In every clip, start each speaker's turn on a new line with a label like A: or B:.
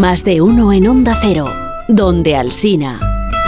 A: Más de uno en Onda Cero, donde Alsina.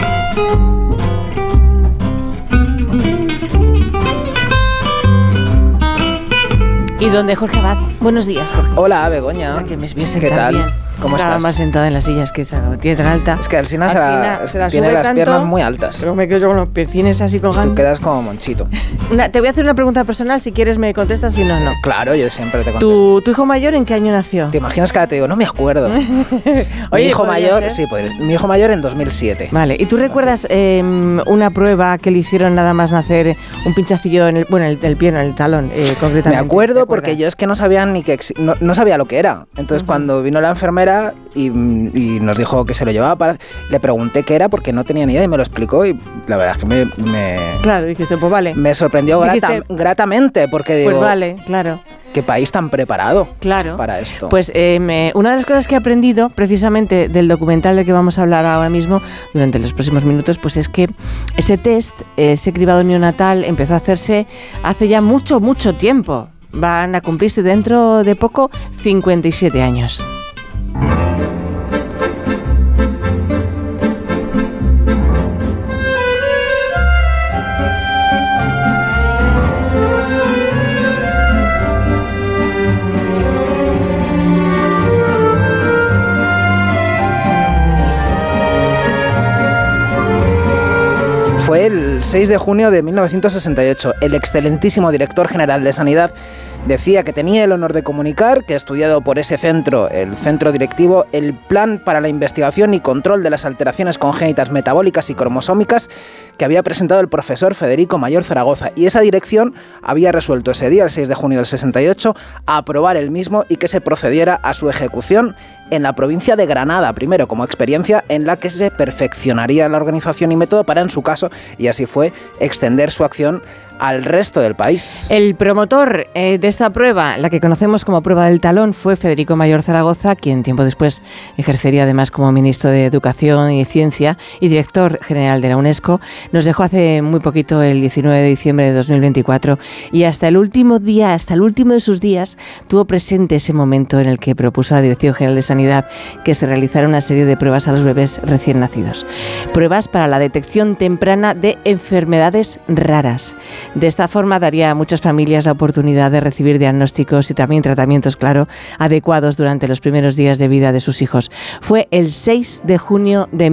B: Y donde Jorge Abad. Buenos días, Jorge.
C: Hola, Begoña.
B: Que me voy a sentar
C: ¿Qué tal?
B: bien.
C: ¿Cómo
B: Estaba
C: estás?
B: más sentada en las sillas que esta tiene tan alta.
C: Es que Alsina
B: se la
C: tiene
B: sube
C: las
B: tanto,
C: piernas muy altas.
B: Pero me quedo con los piecines así colgando.
C: Tú quedas como Monchito.
B: Te voy a hacer una pregunta personal, si quieres me contestas, si no, no.
C: Claro, yo siempre te contesto.
B: ¿Tu hijo mayor en qué año nació?
C: ¿Te imaginas que ahora te digo? No me acuerdo.
B: Oye,
C: mi hijo mayor,
B: ser.
C: sí, pues mi hijo mayor en 2007.
B: Vale, ¿y tú recuerdas una prueba que le hicieron nada más nacer, un pinchacillo en el pie, en el talón, concretamente?
C: Me acuerdo porque yo es que no sabía ni que no sabía lo que era. Entonces cuando vino la enfermera y nos dijo que se lo llevaba le pregunté qué era porque no tenía ni idea y me lo explicó y la verdad es que
B: Claro, dijiste, pues vale.
C: me sorprendió gratamente porque digo,
B: pues vale, claro.
C: Qué país tan preparado
B: claro.
C: para esto.
B: Pues una de las cosas que he aprendido precisamente del documental del que vamos a hablar ahora mismo durante los próximos minutos, pues es que ese test, ese cribado neonatal, empezó a hacerse hace ya mucho, mucho tiempo. Van a cumplirse dentro de poco 57 años.
C: Fue el 6 de junio de 1968. El excelentísimo director general de Sanidad decía que tenía el honor de comunicar que ha estudiado por ese centro, el centro directivo, el plan para la investigación y control de las alteraciones congénitas metabólicas y cromosómicas que había presentado el profesor Federico Mayor Zaragoza. Y esa dirección había resuelto ese día, el 6 de junio del 68, aprobar el mismo y que se procediera a su ejecución en la provincia de Granada, primero como experiencia en la que se perfeccionaría la organización y método para, en su caso, y así fue, extender su acción al resto del país.
B: El promotor de esta prueba, la que conocemos como prueba del talón, fue Federico Mayor Zaragoza, quien tiempo después ejercería además como ministro de Educación y Ciencia y director general de la UNESCO. Nos dejó hace muy poquito, el 19 de diciembre de 2024, y hasta el último día, hasta el último de sus días, tuvo presente ese momento en el que propuso a la Dirección General de Sanidad que se realizara una serie de pruebas a los bebés recién nacidos. Pruebas para la detección temprana de enfermedades raras. De esta forma daría a muchas familias la oportunidad de recibir diagnósticos y también tratamientos, claro, adecuados durante los primeros días de vida de sus hijos. Fue el 6 de junio de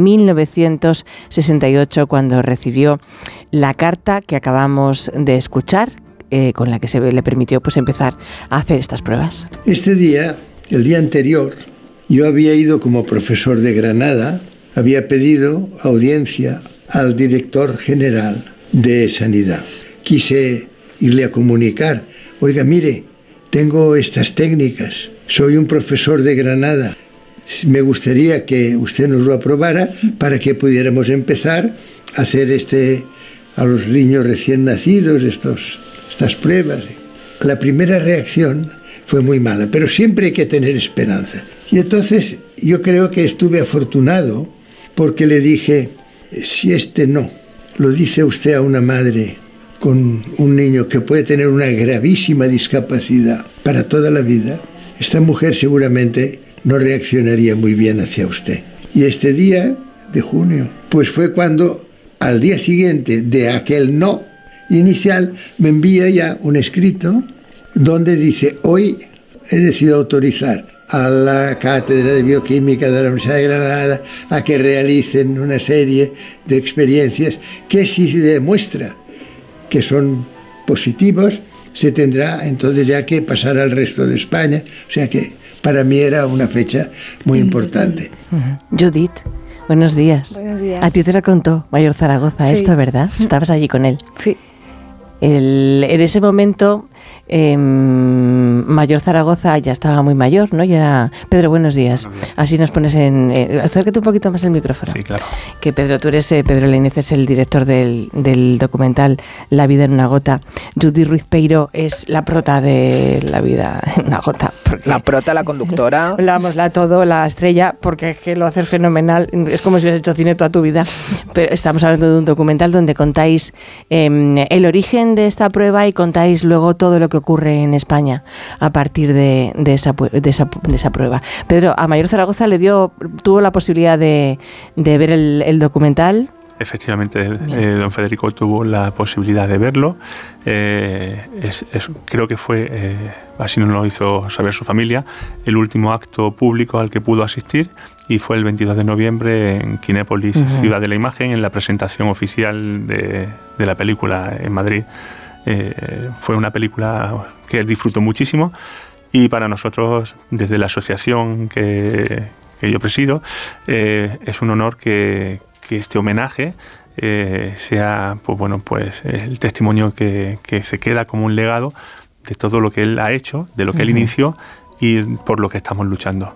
B: 1968 cuando recibió la carta que acabamos de escuchar, con la que se le permitió pues empezar a hacer estas pruebas.
D: Este día, el día anterior, yo había ido como profesor de Granada, había pedido audiencia al director general de Sanidad. Quise irle a comunicar, oiga, mire, tengo estas técnicas, soy un profesor de Granada, me gustaría que usted nos lo aprobara para que pudiéramos empezar a hacer a los niños recién nacidos estas pruebas. La primera reacción fue muy mala, pero siempre hay que tener esperanza. Y entonces yo creo que estuve afortunado porque le dije, si no lo dice usted a una madre con un niño que puede tener una gravísima discapacidad para toda la vida, esta mujer seguramente no reaccionaría muy bien hacia usted. Y este día de junio, pues fue cuando al día siguiente de aquel no inicial me envía ya un escrito donde dice, hoy he decidido autorizar a la Cátedra de Bioquímica de la Universidad de Granada a que realicen una serie de experiencias que si se demuestra que son positivos, se tendrá entonces ya que pasar al resto de España. O sea que para mí era una fecha muy importante.
B: Judith, buenos días.
E: Buenos días.
B: A ti te lo contó Mayor Zaragoza,
E: sí.
B: Esto, ¿verdad? Estabas allí con él.
E: Sí.
B: En ese momento, Mayor Zaragoza ya estaba muy mayor, ¿no? Ya era... Pedro, buenos días. Así nos pones acércate un poquito más el micrófono.
F: Sí, claro.
B: Que Pedro, tú eres... Pedro Lainez es el director del documental La vida en una gota. Judith Ruiz Peiro es la prota de La vida en una gota.
C: La prota, la conductora.
B: Vamos, la estrella, porque es que lo haces fenomenal. Es como si hubieras hecho cine toda tu vida. Pero estamos hablando de un documental donde contáis el origen de esta prueba y contáis luego todo lo que ocurre en España a partir de esa prueba. Pedro, a Mayor Zaragoza tuvo la posibilidad de ver el documental.
E: Efectivamente, don Federico tuvo la posibilidad de verlo. Creo que fue, así nos lo hizo saber su familia, el último acto público al que pudo asistir, y fue el 22 de noviembre en Kinépolis, Ciudad de la Imagen, en la presentación oficial de la película en Madrid. Fue una película que él disfrutó muchísimo, y para nosotros, desde la asociación que yo presido, es un honor que este homenaje sea pues el testimonio que se queda como un legado de todo lo que él ha hecho, de lo que él inició y por lo que estamos luchando.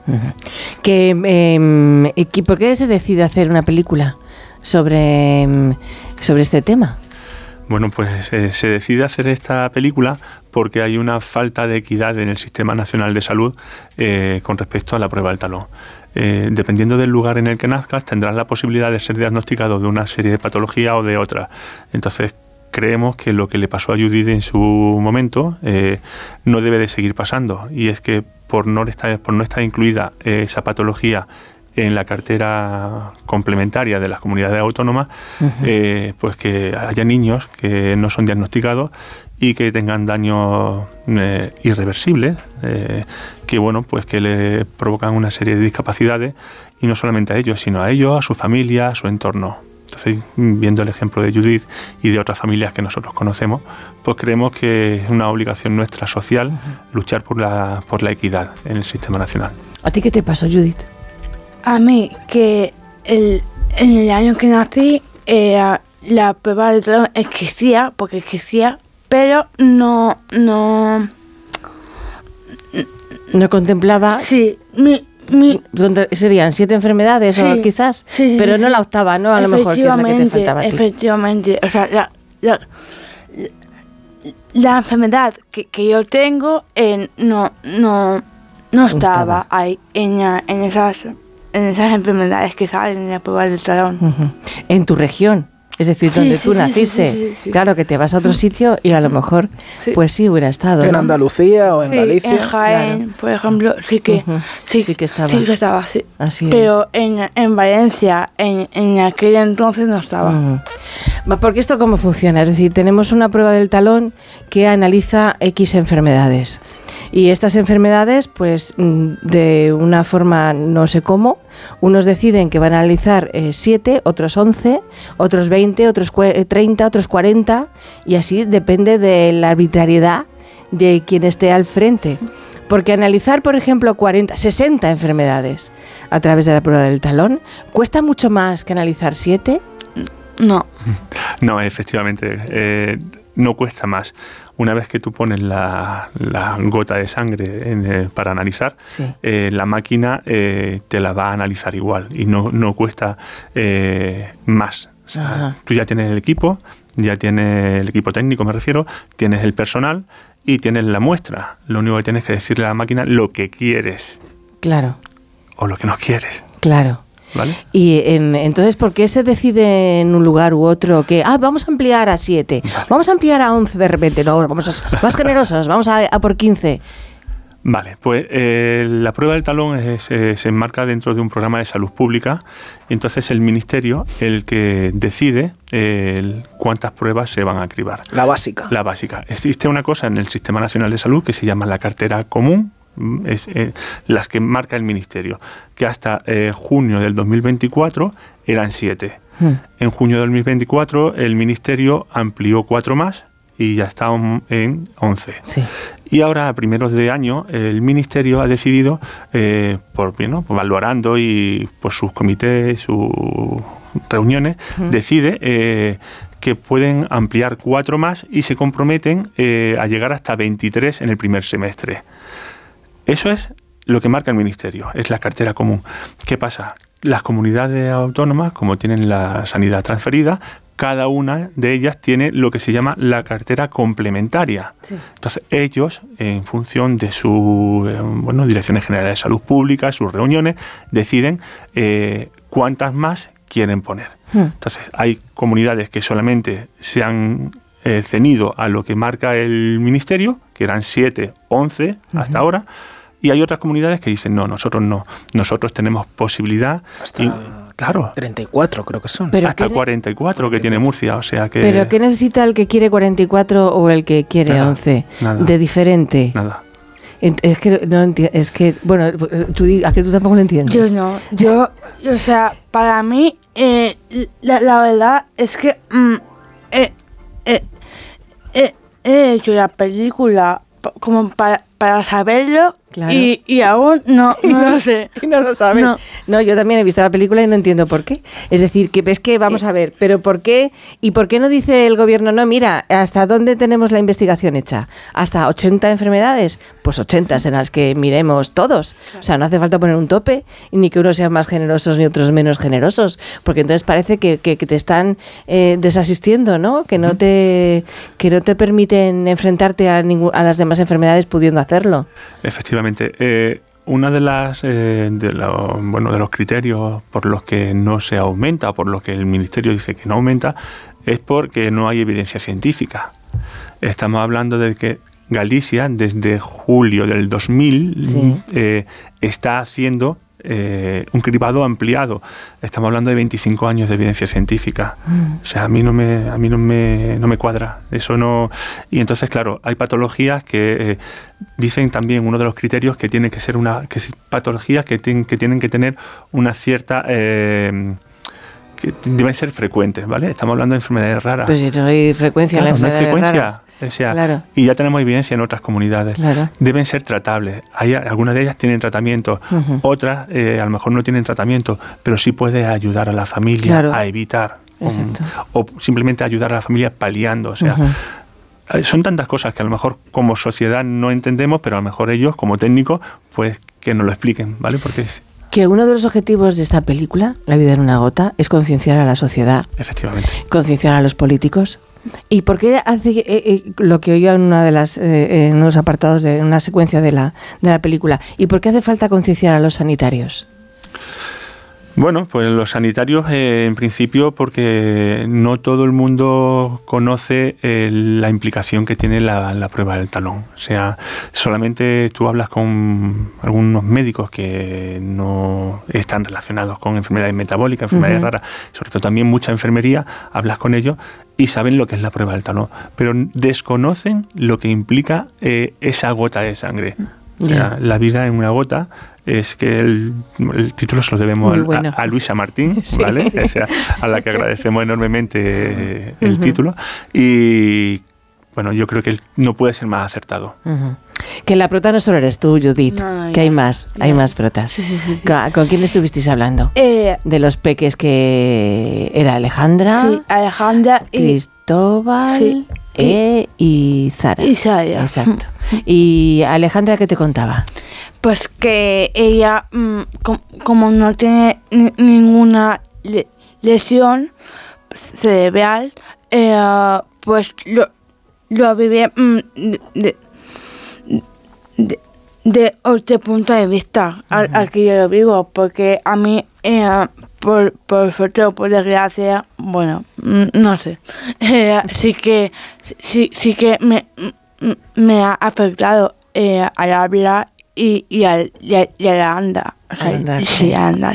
B: ¿Por qué se decide hacer una película sobre este tema?
E: Bueno, pues se decide hacer esta película porque hay una falta de equidad en el Sistema Nacional de Salud con respecto a la prueba del talón. Dependiendo del lugar en el que nazcas, tendrás la posibilidad de ser diagnosticado de una serie de patologías o de otra. Entonces, creemos que lo que le pasó a Judith en su momento no debe de seguir pasando, y es que por no estar incluida esa patología en la cartera complementaria de las comunidades autónomas, pues que haya niños que no son diagnosticados y que tengan daños irreversibles, que le provocan una serie de discapacidades, y no solamente a ellos, sino a ellos, a su familia, a su entorno. Entonces, viendo el ejemplo de Judith y de otras familias que nosotros conocemos, pues creemos que es una obligación nuestra social luchar por la equidad en el sistema nacional.
B: ¿A ti qué te pasó, Judith?
F: A mí, que en el año que nací, la prueba de talón existía, pero no
B: contemplaba.
F: Sí,
B: serían 7 enfermedades, sí, o quizás, sí, pero no la octava, ¿no? A lo mejor, que es la que te faltaba a ti.
F: Efectivamente, o sea, la enfermedad que yo tengo no estaba ahí en esas enfermedades que salen en la prueba del talón.
B: En tu región, es decir, donde tú naciste. Sí. Claro, que te vas a otro sitio y a lo mejor, pues sí hubiera estado.
C: En Andalucía o en Galicia.
F: En Jaén, claro, por ejemplo, sí que estaba. Sí que estaba, sí.
B: Así
F: pero en Valencia, en aquel entonces no estaba.
B: Porque esto cómo funciona, es decir, tenemos una prueba del talón que analiza X enfermedades. Y estas enfermedades, pues de una forma no sé cómo, unos deciden que van a analizar 7, otros 11, otros 20, otros 30, otros 40, y así depende de la arbitrariedad de quien esté al frente. Porque analizar, por ejemplo, 60 enfermedades a través de la prueba del talón, ¿cuesta mucho más que analizar 7?
F: No.
E: No, efectivamente, no cuesta más. Una vez que tú pones la gota de sangre para analizar, sí, la máquina te la va a analizar igual y no cuesta más. O sea, tú ya tienes el equipo técnico, me refiero, tienes el personal y tienes la muestra. Lo único que tienes que decirle a la máquina lo que quieres.
B: Claro.
E: O lo que no quieres.
B: Claro.
E: ¿Vale?
B: Y entonces, ¿por qué se decide en un lugar u otro que vamos a ampliar a 7, vale, vamos a ampliar a 11 de repente? No, vamos a ser más generosos, vamos a por 15.
E: Vale, pues la prueba del talón se enmarca dentro de un programa de salud pública, y entonces el Ministerio el que decide cuántas pruebas se van a cribar.
C: La básica.
E: La básica. Existe una cosa en el Sistema Nacional de Salud que se llama la cartera común, las que marca el Ministerio, que hasta junio del 2024 eran 7. En junio del 2024 el Ministerio amplió 4 más y ya está en 11. Sí. Y ahora, a primeros de año, el Ministerio ha decidido, valorando y por sus comités, sus reuniones, decide que pueden ampliar 4 más y se comprometen a llegar hasta 23 en el primer semestre. Eso es lo que marca el Ministerio, es la cartera común. ¿Qué pasa? Las comunidades autónomas, como tienen la sanidad transferida, cada una de ellas tiene lo que se llama la cartera complementaria. Sí. Entonces, ellos, en función de sus direcciones generales de salud pública, sus reuniones, deciden cuántas más quieren poner. Entonces, hay comunidades que solamente se han ceñido a lo que marca el Ministerio que eran 7, 11 hasta ahora, y hay otras comunidades que dicen, no, nosotros tenemos posibilidad. Claro.
C: 34 creo que son.
B: Pero
E: hasta 44 que tiene Murcia, o sea que...
B: ¿Pero qué necesita el que quiere 44 o el que quiere 11?
E: Nada.
B: De diferente.
E: Nada.
B: Es que no entiendo, bueno, Judy, ¿a que tú tampoco lo entiendes?
F: Yo no, o sea, para mí, la verdad es que he hecho la película como para saberlo. Claro. Y aún no lo sé.
B: Y no lo sabes. No, yo también he visto la película y no entiendo por qué. Es decir, que ves que vamos a ver, pero ¿por qué? ¿Y por qué no dice el gobierno, no, mira, ¿hasta dónde tenemos la investigación hecha? ¿Hasta 80 enfermedades? Pues 80 en las que miremos todos. O sea, no hace falta poner un tope, ni que unos sean más generosos ni otros menos generosos, porque entonces parece que te están desasistiendo, ¿no? Que no te permiten enfrentarte a las demás enfermedades pudiendo hacerlo.
E: Efectivamente. Una de los criterios por los que no se aumenta, por los que el Ministerio dice que no aumenta, es porque no hay evidencia científica. Estamos hablando de que Galicia, desde julio del 2000, está haciendo un cribado ampliado. Estamos hablando de 25 años de evidencia científica. O sea, a mí no me cuadra. Eso no. Y entonces, claro, hay patologías que dicen también uno de los criterios que tiene que ser patologías que tienen que tener una cierta que deben ser frecuentes, ¿vale? Estamos hablando de enfermedades raras.
B: Pues si no hay frecuencia en las enfermedades raras.
E: O sea, y ya tenemos evidencia en otras comunidades. Claro. Deben ser tratables. Algunas de ellas tienen tratamiento, otras a lo mejor no tienen tratamiento, pero sí puede ayudar a la familia a evitar o simplemente ayudar a la familia paliando. O sea, son tantas cosas que a lo mejor como sociedad no entendemos, pero a lo mejor ellos como técnicos, pues que nos lo expliquen, ¿vale? Porque
B: que uno de los objetivos de esta película, La vida en una gota, es concienciar a la sociedad.
E: Efectivamente.
B: Concienciar a los políticos. ¿Y por qué hace lo que oía en una de en unos apartados de una secuencia de la película? ¿Y por qué hace falta concienciar a los sanitarios?
E: Bueno, pues los sanitarios en principio porque no todo el mundo conoce la implicación que tiene la prueba del talón. O sea, solamente tú hablas con algunos médicos que no están relacionados con enfermedades metabólicas, enfermedades raras, sobre todo también mucha enfermería, hablas con ellos y saben lo que es la prueba del talón, pero desconocen lo que implica esa gota de sangre. O sea, la vida en una gota es que el título se lo debemos a Luisa Martín, ¿vale? O sea, a la que agradecemos enormemente el título. Y bueno, yo creo que no puede ser más acertado.
B: Que la prota no solo eres tú, Judith, que hay más protas. Sí. ¿Con quién estuvisteis hablando? De los peques que era Alejandra.
F: Sí, Alejandra
B: Cristóbal y Zara.
F: Y Zara.
B: Exacto. ¿Y Alejandra qué te contaba?
F: Pues que ella, como no tiene ninguna lesión cerebral, pues lo vive de otro punto de vista al que yo lo vivo, porque a mí, por suerte o por desgracia, bueno, no sé, sí que me ha afectado al hablar y al andar. O sea, andar. Sí, al andar.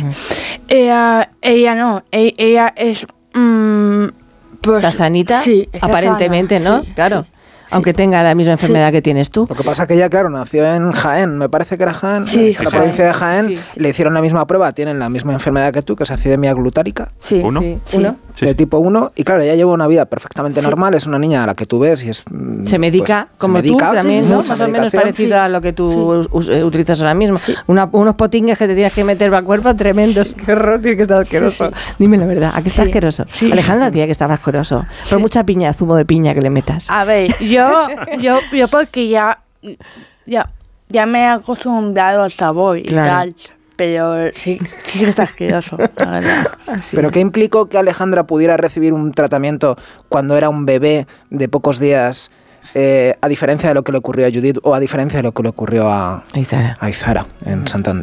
F: Ella no, ella es... pues,
B: ¿está sanita?
F: Sí,
B: aparentemente,
F: sana,
B: ¿no?
F: sí,
B: claro.
F: Sí.
B: Aunque tenga la misma enfermedad que tienes tú.
C: Lo que pasa es que ella, claro, nació en Jaén, me parece que era Jaén, la provincia de Jaén, y le hicieron la misma prueba, tienen la misma enfermedad que tú, que es acidemia glutárica.
B: Sí.
E: ¿Uno?
C: Sí. De tipo 1, y claro, ella lleva una vida perfectamente normal, es una niña a la que tú ves y es...
B: Se medica, pues, como tú también, ¿no? Más o menos parecido a lo que tú utilizas ahora mismo. Sí. Unos potingues que te tienes que meter al cuerpo tremendos, qué horror, tiene que estar asqueroso. Dime la verdad, ¿a qué está asqueroso? Sí. Alejandra decía que estaba asqueroso, por mucha piña, zumo de piña que le metas.
F: A ver, yo porque ya me he acostumbrado al sabor y tal, pero sí que está asqueroso, la verdad.
C: ¿Pero qué implicó que Alejandra pudiera recibir un tratamiento cuando era un bebé de pocos días, a diferencia de lo que le ocurrió a Judith o a diferencia de lo que le ocurrió a Izara en Santander?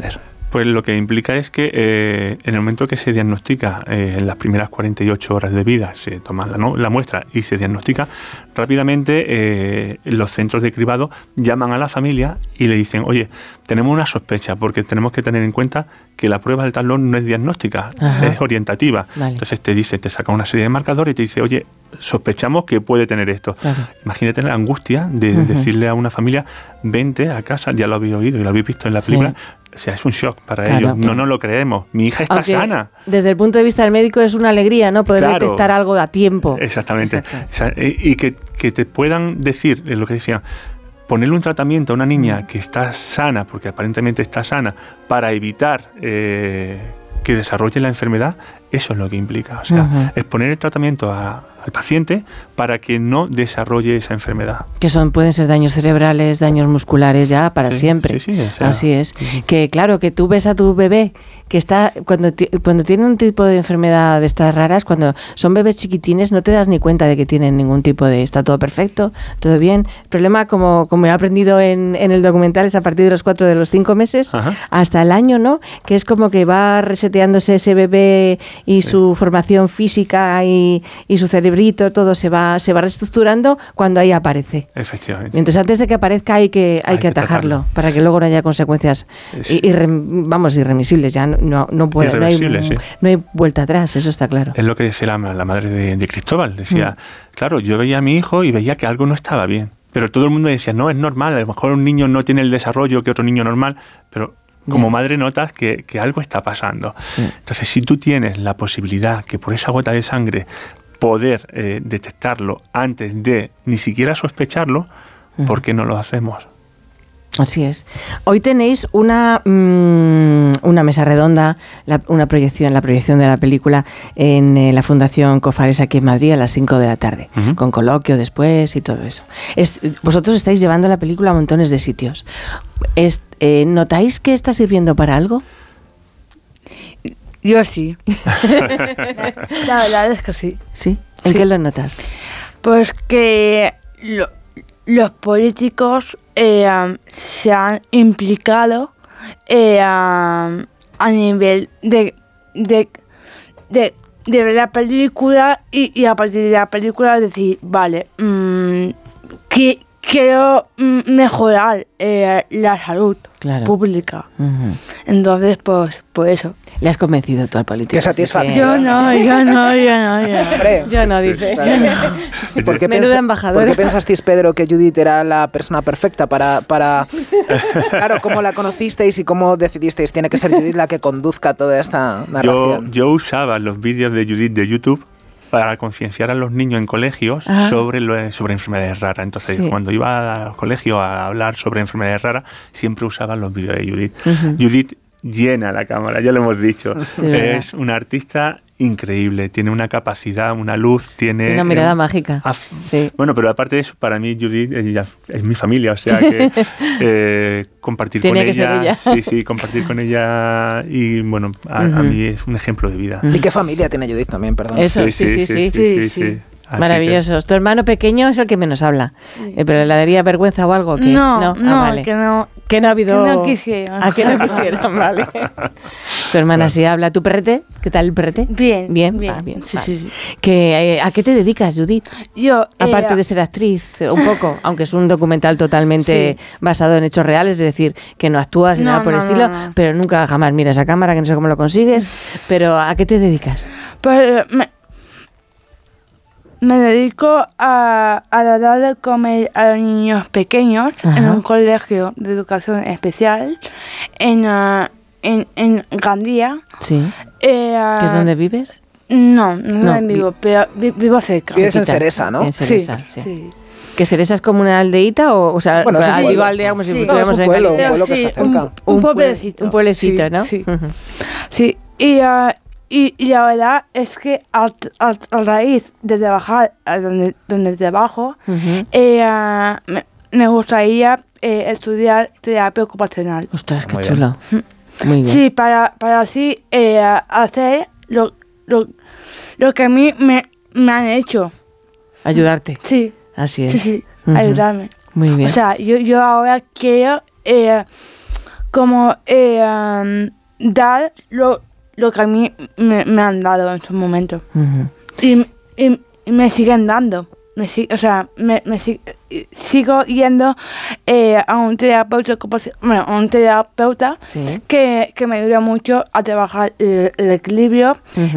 E: Pues lo que implica es que en el momento que se diagnostica, en las primeras 48 horas de vida, se toma la muestra y se diagnostica, rápidamente los centros de cribado llaman a la familia y le dicen, oye, tenemos una sospecha, porque tenemos que tener en cuenta que la prueba del talón no es diagnóstica, es orientativa.
B: Vale.
E: Entonces te saca una serie de marcadores y te dice, oye, sospechamos que puede tener esto.
B: Claro.
E: Imagínate la angustia de decirle a una familia, vente a casa, ya lo habéis oído y lo habéis visto en la película. O sea, es un shock para ellos. No nos lo creemos. Mi hija está sana.
B: Desde el punto de vista del médico es una alegría, ¿no? Poder detectar algo a tiempo.
E: Exactamente. Y que te puedan decir, lo que decían, ponerle un tratamiento a una niña que está sana, porque aparentemente está sana, para evitar que desarrolle la enfermedad, eso es lo que implica. O sea, es poner el tratamiento al paciente para que no desarrolle esa enfermedad.
B: Que pueden ser daños cerebrales, daños musculares ya para siempre.
E: Sí, o sea,
B: así es. Que claro, que tú ves a tu bebé que está cuando tiene un tipo de enfermedad de estas raras, cuando son bebés chiquitines, no te das ni cuenta de que tienen ningún tipo de... Está todo perfecto, todo bien. El problema, como he aprendido en el documental, es a partir de los 4 de los 5 meses hasta el año, ¿no? Que es como que va reseteándose ese bebé y su formación física y su cerebrito, todo se va reestructurando cuando ahí aparece.
E: Efectivamente.
B: Entonces, antes de que aparezca hay que atajarlo para que luego no haya consecuencias irremisibles. Ya no hay vuelta atrás, eso está claro.
E: Es lo que decía la madre de Cristóbal. Decía, claro, yo veía a mi hijo y veía que algo no estaba bien. Pero todo el mundo me decía, no, es normal, a lo mejor un niño no tiene el desarrollo que otro niño normal, pero como madre notas que algo está pasando. Sí. Entonces, si tú tienes la posibilidad que por esa gota de sangre poder detectarlo antes de ni siquiera sospecharlo, ¿por qué no lo hacemos?
B: Así es. Hoy tenéis una mesa redonda, la proyección de la película en la Fundación Cofares aquí en Madrid a las 5 de la tarde, con coloquio después y todo eso. Vosotros estáis llevando la película a montones de sitios. ¿Notáis que está sirviendo para algo?
F: Yo sí. La verdad es que sí.
B: ¿Sí? ¿En qué lo notas?
F: Pues que los políticos se han implicado a nivel de ver la película y a partir de la película decir, vale, quiero mejorar la salud pública. Entonces, pues eso.
B: ¿Le has convencido tú al político?
C: Qué satisfacción.
F: Yo no.
C: Hombre,
B: yo no, dice.
C: ¿Por qué
B: Menuda embajadora.
C: ¿Por qué pensasteis, Pedro, que Judith era la persona perfecta para... Claro, ¿cómo la conocisteis y cómo decidisteis? Tiene que ser Judith la que conduzca toda esta narración.
E: Yo usaba los vídeos de Judith de YouTube para concienciar a los niños en colegios sobre enfermedades raras. Entonces, cuando iba al colegio a hablar sobre enfermedades raras, siempre usaba los vídeos de Judith. Judith llena la cámara, ya lo hemos dicho. Es una artista increíble, tiene una capacidad, una luz, tiene
B: una mirada mágica.
E: Bueno, pero aparte de eso, para mí Judith es mi familia, o sea que compartir con ella, compartir con ella y bueno, a mí es un ejemplo de vida.
C: ¿Y qué familia tiene Judith también, perdón?
B: Eso, sí. Maravillosos. Tu hermano pequeño es el que menos habla. ¿Pero le daría vergüenza o algo?
F: No,
B: vale.
F: que no.
B: Que no ha habido...
F: Que no quisieron.
B: Que no quisieron, vale. Tu hermana sí habla. ¿Tu perrete? ¿Qué tal el perrete?
F: Bien.
B: Bien.
F: Sí.
B: ¿A qué te dedicas, Judith?
F: Yo...
B: Aparte de ser actriz, un poco, aunque es un documental totalmente basado en hechos reales, es decir, que no actúas ni nada por el estilo, pero nunca jamás miras a cámara, que no sé cómo lo consigues. Pero ¿a qué te dedicas?
F: Pues... Me dedico a dar de comer a los niños pequeños en un colegio de educación especial en Gandía.
B: Sí. ¿Que es donde vives?
F: No vivo, pero vivo cerca.
C: Vives en Seresa, ¿no?
B: En Seresa, sí. ¿Que Seresa es como una aldeita? O sea,
C: bueno,
B: digo aldea como si estuviéramos
C: en
B: Galicia.
C: Un pueblo que está cerca.
F: Un pueblecito.
B: Un pueblecito, ¿no?
F: Sí. Y la verdad es que a raíz de trabajar donde trabajo, me gustaría estudiar terapia ocupacional.
B: Ostras, qué chulo. Muy bien.
F: Sí, para así hacer lo que a mí me han hecho.
B: Ayudarte.
F: Sí.
B: Así es.
F: Sí, ayudarme.
B: Muy bien.
F: O sea, yo ahora quiero como dar lo que a mí me han dado en su momento. Y me siguen dando. Sigo yendo a un terapeuta,
B: Sí.
F: que me ayuda mucho a trabajar el equilibrio,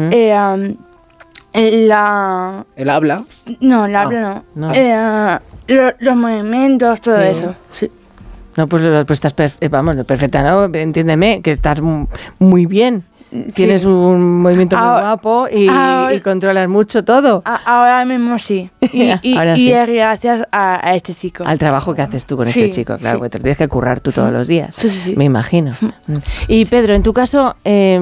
C: ¿El habla?
F: No, el habla
B: no.
F: Los movimientos, todo
B: Sí.
F: eso. Sí.
B: No, pues estás perfecta, ¿no? Entiéndeme, que estás muy bien. Tienes un movimiento muy guapo y controlas mucho todo.
F: Ahora mismo sí.
B: Ahora
F: Y
B: sí.
F: es gracias a este chico.
B: Al trabajo que haces tú con este chico, claro,
F: sí.
B: porque te lo tienes que currar tú todos los días.
F: Sí.
B: Me imagino. Y Pedro, en tu caso,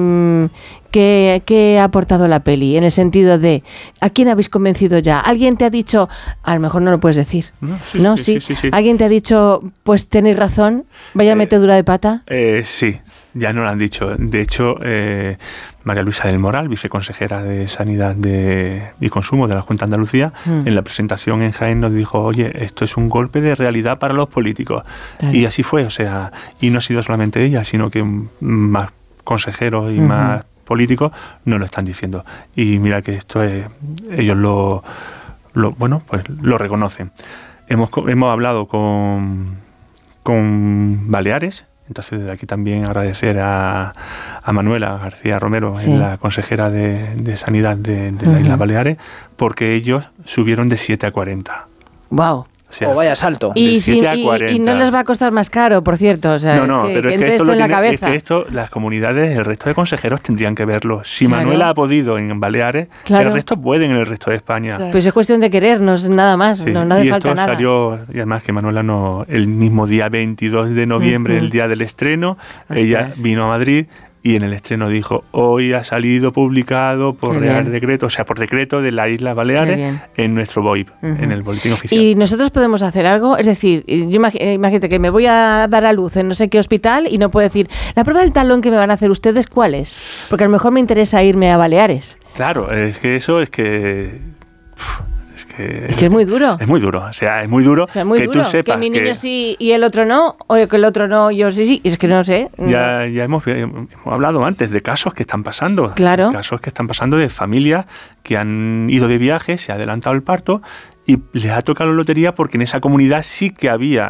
B: ¿qué ha aportado la peli? En el sentido de, ¿a quién habéis convencido ya? ¿Alguien te ha dicho, a lo mejor no lo puedes decir?
E: No, sí.
B: ¿Alguien te ha dicho, pues tenéis razón, vaya metedura de pata?
E: Sí, ya nos lo han dicho. De hecho, María Luisa del Moral, viceconsejera de Sanidad y Consumo de la Junta de Andalucía, en la presentación en Jaén nos dijo, oye, esto es un golpe de realidad para los políticos.
B: Claro.
E: Y así fue, o sea, y no ha sido solamente ella, sino que más consejeros y más políticos nos lo están diciendo. Y mira que esto es, ellos lo reconocen. Hemos hablado con Baleares. Entonces, desde aquí también agradecer a Manuela García Romero,
B: Sí.
E: la consejera de Sanidad de las Islas Baleares, porque ellos subieron de 7 a 40.
B: ¡Wow!
E: O sea,
C: Vaya salto.
E: de 7 a 40.
B: Y no les va a costar más caro, por cierto. O sea,
E: No,
B: es
E: pero
B: que
E: es que
B: entre
E: esto
B: esto en la cabeza.
E: es que esto, las comunidades, el resto de consejeros tendrían que verlo. Si
B: Claro.
E: Manuela ha podido en Baleares,
B: Claro.
E: el resto pueden en el resto de España.
F: Claro.
B: Pues es cuestión de querernos, nada más.
E: Sí,
B: No hace
E: y
B: falta
E: esto
B: nada.
E: salió, y además que Manuela el mismo día 22 de noviembre, el día del estreno, ella
B: Ostras.
E: vino a Madrid y en el estreno dijo, hoy ha salido publicado por
B: Qué
E: Real
B: bien.
E: Decreto, o sea, por decreto de las Islas
B: Qué
E: Baleares
B: bien.
E: en nuestro BOIP, en el boletín oficial.
B: Y nosotros podemos hacer algo, es decir, imagínate que me voy a dar a luz en no sé qué hospital y no puedo decir, la prueba del talón que me van a hacer ustedes, ¿cuál es? Porque a lo mejor me interesa irme a Baleares.
E: Claro, es que eso es que...
B: Es que es muy duro.
E: Es muy duro, o sea, es muy duro,
B: O sea, muy
E: que
B: duro.
E: tú sepas
B: que mi niño sí y el otro no, o que el otro no, yo sí. Es que no sé.
E: Ya hemos hablado antes de casos que están pasando.
B: Claro.
E: Casos que están pasando de familias que han ido de viaje, se ha adelantado el parto y les ha tocado la lotería porque en esa comunidad sí que había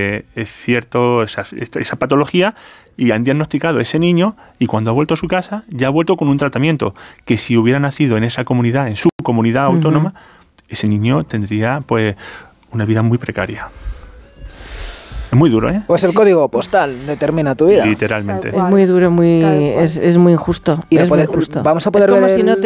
E: esa patología y han diagnosticado a ese niño y cuando ha vuelto a su casa ya ha vuelto con un tratamiento que si hubiera nacido en esa comunidad, en su comunidad autónoma, ese niño tendría pues una vida muy precaria. Es muy duro, ¿eh?
C: Pues el código postal determina tu vida.
E: Literalmente.
B: Es muy duro, es muy injusto.
C: Y
B: es muy
C: poder-
B: justo.
C: vamos a poder
B: es como
C: ver
B: si no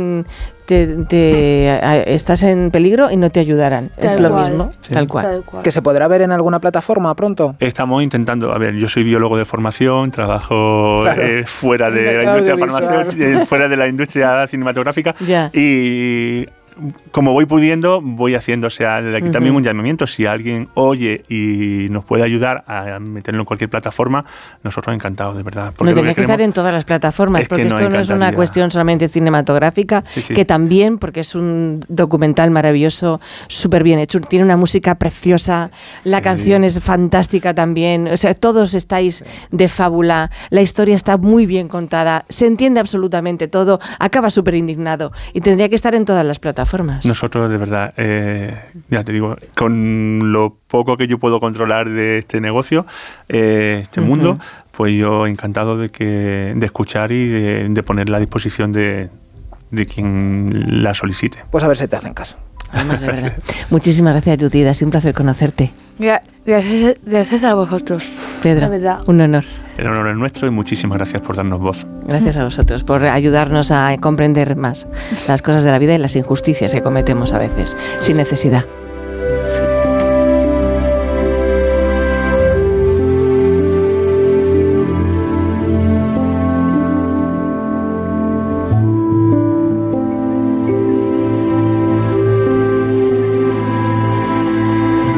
B: estás en peligro y no te ayudaran. Es
F: Tal
B: lo
F: cual.
B: mismo,
E: Sí.
B: tal cual.
F: Tal cual.
C: Que se podrá ver en alguna plataforma pronto.
E: Estamos intentando, a ver, yo soy biólogo de formación, trabajo
C: Claro.
E: Fuera de
C: El
E: la
C: mercado
E: industria
C: audiovisual.
E: farmacéutica, fuera de la industria cinematográfica
B: Ya.
E: y como voy pudiendo, voy haciendo, o sea, desde aquí también un llamamiento, si alguien oye y nos puede ayudar a meterlo en cualquier plataforma, nosotros encantados, de verdad.
B: No
E: lo
B: tenía que estar en todas las plataformas,
E: es que
B: porque
E: nos
B: esto no es una
E: encantaría.
B: cuestión solamente cinematográfica,
E: Sí.
B: que también, porque es un documental maravilloso, súper bien hecho, tiene una música preciosa, la
E: Sí.
B: canción es fantástica también, o sea, todos estáis de fábula, la historia está muy bien contada, se entiende absolutamente todo, acaba súper indignado y tendría que estar en todas las plataformas.
E: Nosotros, de verdad, ya te digo, con lo poco que yo puedo controlar de este negocio, este mundo, pues yo encantado de escuchar y de ponerla a disposición de quien la solicite.
C: Pues a ver si te hacen caso.
B: Además, de verdad. Muchísimas gracias, Judith, ha sido un placer conocerte.
F: Gracias a vosotros.
B: Pedro,
F: La verdad.
B: un honor.
E: El honor es nuestro y muchísimas gracias por darnos voz.
B: Gracias a vosotros por ayudarnos a comprender más las cosas de la vida y las injusticias que cometemos a veces, sin necesidad.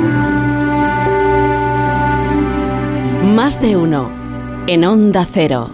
A: Más de uno en Onda Cero.